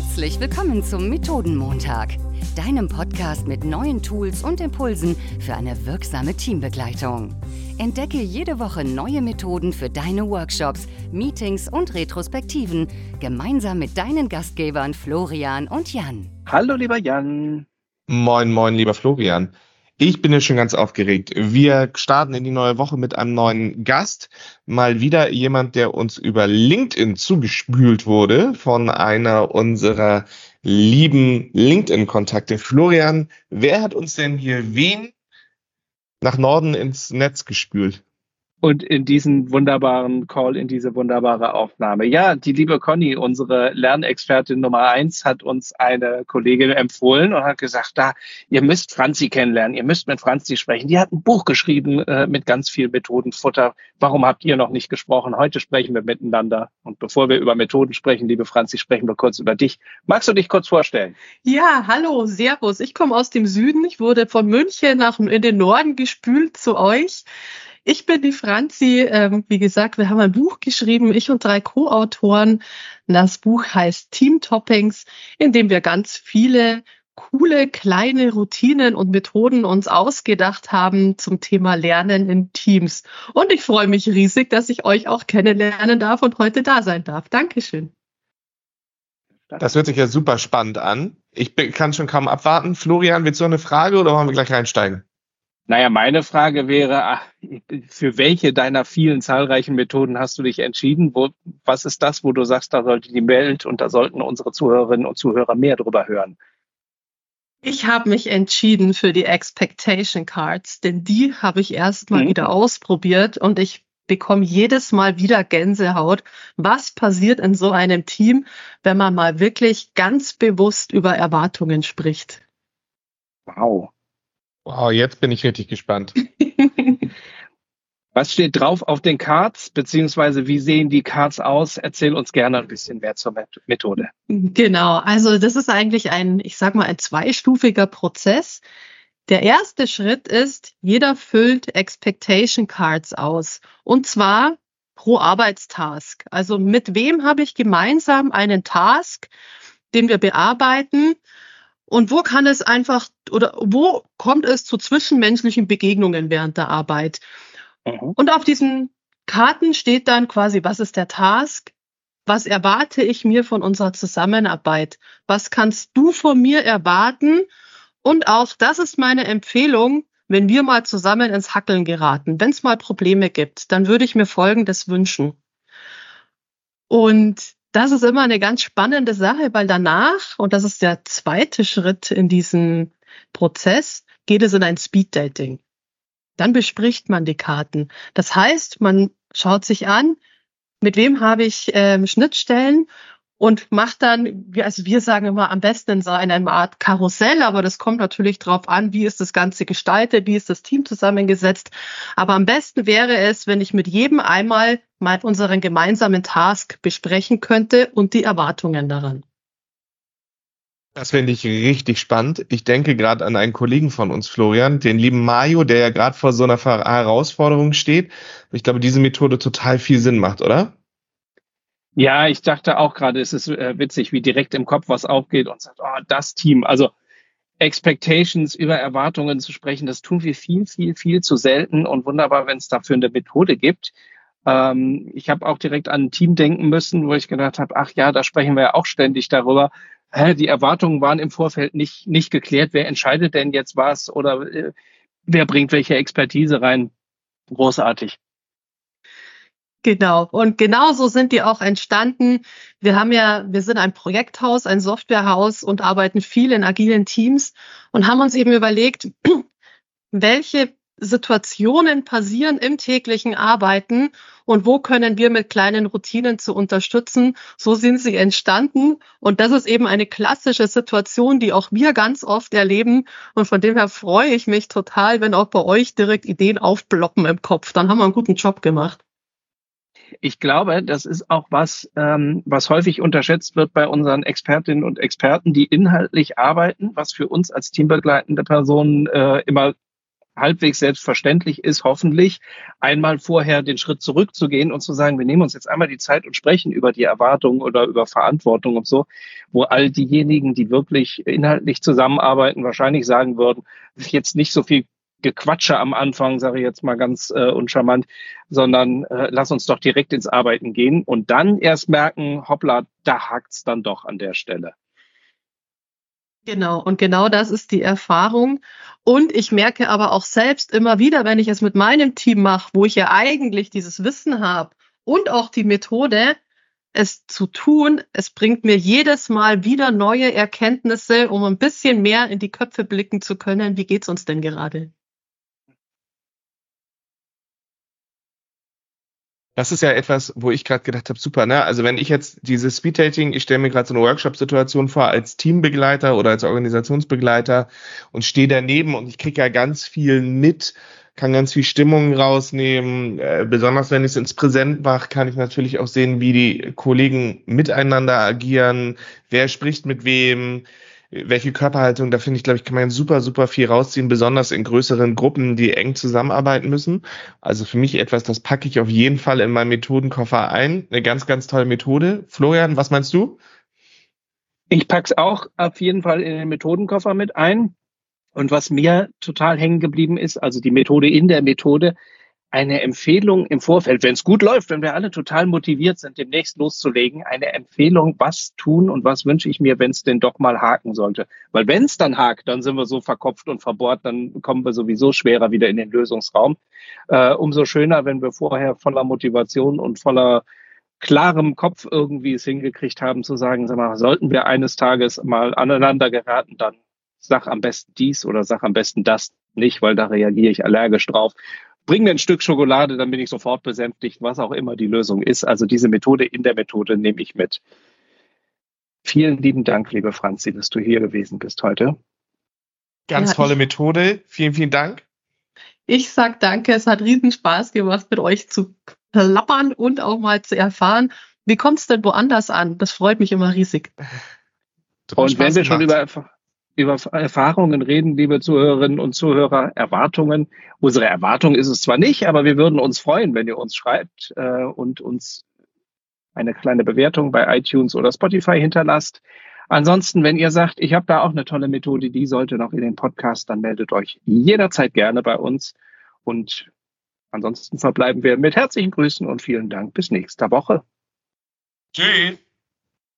Herzlich willkommen zum Methodenmontag, deinem Podcast mit neuen Tools und Impulsen für eine wirksame Teambegleitung. Entdecke jede Woche neue Methoden für deine Workshops, Meetings und Retrospektiven, gemeinsam mit deinen Gastgebern Florian und Jan. Hallo lieber Jan. Moin, moin, lieber Florian. Ich bin ja schon ganz aufgeregt. Wir starten in die neue Woche mit einem neuen Gast. Mal wieder jemand, der uns über LinkedIn zugespült wurde von einer unserer lieben LinkedIn-Kontakte. Florian, wer hat uns denn hier wen nach Norden ins Netz gespült? Und in diesen wunderbaren Call, in diese wunderbare Aufnahme. Ja, die liebe Conny, unsere Lernexpertin Nummer 1, hat uns eine Kollegin empfohlen und hat gesagt, ihr müsst Franzi kennenlernen, ihr müsst mit Franzi sprechen. Die hat ein Buch geschrieben mit ganz viel Methodenfutter. Warum habt ihr noch nicht gesprochen? Heute sprechen wir miteinander. Und bevor wir über Methoden sprechen, liebe Franzi, sprechen wir kurz über dich. Magst du dich kurz vorstellen? Ja, hallo, servus. Ich komme aus dem Süden. Ich wurde von München in den Norden gespült zu euch. Ich bin die Franzi, wie gesagt, wir haben ein Buch geschrieben, ich und 3 Co-Autoren. Das Buch heißt Team Toppings, in dem wir ganz viele coole kleine Routinen und Methoden uns ausgedacht haben zum Thema Lernen in Teams. Und ich freue mich riesig, dass ich euch auch kennenlernen darf und heute da sein darf. Dankeschön. Das hört sich ja super spannend an. Ich kann schon kaum abwarten. Florian, willst du noch eine Frage oder wollen wir gleich reinsteigen? Naja, meine Frage wäre, für welche deiner vielen zahlreichen Methoden hast du dich entschieden? Was ist das, wo du sagst, da sollte die Welt und da sollten unsere Zuhörerinnen und Zuhörer mehr drüber hören? Ich habe mich entschieden für die Expectation Cards, denn die habe ich erst mal wieder ausprobiert und ich bekomme jedes Mal wieder Gänsehaut. Was passiert in so einem Team, wenn man mal wirklich ganz bewusst über Erwartungen spricht? Wow. Wow, jetzt bin ich richtig gespannt. Was steht drauf auf den Cards, beziehungsweise wie sehen die Cards aus? Erzähl uns gerne ein bisschen mehr zur Methode. Genau, also das ist eigentlich ein zweistufiger Prozess. Der erste Schritt ist, jeder füllt Expectation Cards aus. Und zwar pro Arbeitstask. Also mit wem habe ich gemeinsam einen Task, den wir bearbeiten? Und wo kommt es zu zwischenmenschlichen Begegnungen während der Arbeit? Und auf diesen Karten steht dann quasi, was ist der Task? Was erwarte ich mir von unserer Zusammenarbeit? Was kannst du von mir erwarten? Und auch das ist meine Empfehlung, wenn wir mal zusammen ins Hackeln geraten. Wenn es mal Probleme gibt, dann würde ich mir Folgendes wünschen. Und das ist immer eine ganz spannende Sache, weil danach, und das ist der zweite Schritt in diesem Prozess, geht es in ein Speeddating. Dann bespricht man die Karten. Das heißt, man schaut sich an, mit wem habe ich Schnittstellen und macht dann, wir sagen immer, am besten in so einer Art Karussell, aber das kommt natürlich drauf an, wie ist das Ganze gestaltet, wie ist das Team zusammengesetzt. Aber am besten wäre es, wenn ich mit jedem einmal mal unseren gemeinsamen Task besprechen könnte und die Erwartungen daran. Das finde ich richtig spannend. Ich denke gerade an einen Kollegen von uns, Florian, den lieben Mario, der ja gerade vor so einer Herausforderung steht. Ich glaube, diese Methode total viel Sinn macht, oder? Ja, ich dachte auch gerade, es ist witzig, wie direkt im Kopf was aufgeht und sagt, das Team. Also Expectations, über Erwartungen zu sprechen, das tun wir viel zu selten und wunderbar, wenn es dafür eine Methode gibt. Ich habe auch direkt an ein Team denken müssen, wo ich gedacht habe, da sprechen wir ja auch ständig darüber. Die Erwartungen waren im Vorfeld nicht geklärt. Wer entscheidet denn jetzt was oder wer bringt welche Expertise rein? Großartig. Genau. Und genauso sind die auch entstanden. Wir sind ein Projekthaus, ein Softwarehaus und arbeiten viel in agilen Teams und haben uns eben überlegt, welche Situationen passieren im täglichen Arbeiten und wo können wir mit kleinen Routinen zu unterstützen. So sind sie entstanden und das ist eben eine klassische Situation, die auch wir ganz oft erleben und von dem her freue ich mich total, wenn auch bei euch direkt Ideen aufploppen im Kopf. Dann haben wir einen guten Job gemacht. Ich glaube, das ist auch was häufig unterschätzt wird bei unseren Expertinnen und Experten, die inhaltlich arbeiten, was für uns als teambegleitende Personen immer halbwegs selbstverständlich ist, hoffentlich, einmal vorher den Schritt zurückzugehen und zu sagen, wir nehmen uns jetzt einmal die Zeit und sprechen über die Erwartungen oder über Verantwortung und so, wo all diejenigen, die wirklich inhaltlich zusammenarbeiten, wahrscheinlich sagen würden, jetzt nicht so viel Gequatsche am Anfang, sage ich jetzt mal ganz uncharmant, sondern lass uns doch direkt ins Arbeiten gehen und dann erst merken, hoppla, da hakt's dann doch an der Stelle. Genau, und genau das ist die Erfahrung. Und ich merke aber auch selbst immer wieder, wenn ich es mit meinem Team mache, wo ich ja eigentlich dieses Wissen habe und auch die Methode, es zu tun, es bringt mir jedes Mal wieder neue Erkenntnisse, um ein bisschen mehr in die Köpfe blicken zu können. Wie geht's uns denn gerade? Das ist ja etwas, wo ich gerade gedacht habe, super, ne? Also wenn ich jetzt dieses Speeddating, ich stelle mir gerade so eine Workshop-Situation vor als Teambegleiter oder als Organisationsbegleiter und stehe daneben und ich kriege ja ganz viel mit, kann ganz viel Stimmung rausnehmen. Besonders wenn ich es ins Präsent mache, kann ich natürlich auch sehen, wie die Kollegen miteinander agieren, wer spricht mit wem, welche Körperhaltung, da finde ich, glaube ich, kann man super, super viel rausziehen, besonders in größeren Gruppen, die eng zusammenarbeiten müssen. Also für mich etwas, das packe ich auf jeden Fall in meinen Methodenkoffer ein. Eine ganz, ganz tolle Methode. Florian, was meinst du? Ich packe es auch auf jeden Fall in den Methodenkoffer mit ein. Und was mir total hängen geblieben ist, also die Methode in der Methode, eine Empfehlung im Vorfeld, wenn es gut läuft, wenn wir alle total motiviert sind, demnächst loszulegen, eine Empfehlung, was tun und was wünsche ich mir, wenn es denn doch mal haken sollte. Weil wenn es dann hakt, dann sind wir so verkopft und verbohrt, dann kommen wir sowieso schwerer wieder in den Lösungsraum. Umso schöner, wenn wir vorher voller Motivation und voller klarem Kopf irgendwie es hingekriegt haben, zu sagen, sag mal, sollten wir eines Tages mal aneinander geraten, dann sag am besten dies oder sag am besten das nicht, weil da reagiere ich allergisch drauf. Bring mir ein Stück Schokolade, dann bin ich sofort besänftigt, was auch immer die Lösung ist. Also diese Methode in der Methode nehme ich mit. Vielen lieben Dank, liebe Franzi, dass du hier gewesen bist heute. Ganz tolle Methode. Vielen, vielen Dank. Ich sag danke, es hat riesen Spaß gemacht, mit euch zu plappern und auch mal zu erfahren, wie kommt es denn woanders an? Das freut mich immer riesig. Und wenn wir schon über Erfahrungen reden, liebe Zuhörerinnen und Zuhörer, Erwartungen. Unsere Erwartung ist es zwar nicht, aber wir würden uns freuen, wenn ihr uns schreibt und uns eine kleine Bewertung bei iTunes oder Spotify hinterlasst. Ansonsten, wenn ihr sagt, ich habe da auch eine tolle Methode, die sollte noch in den Podcast, dann meldet euch jederzeit gerne bei uns. Und ansonsten verbleiben wir mit herzlichen Grüßen und vielen Dank. Bis nächste Woche. Tschüss.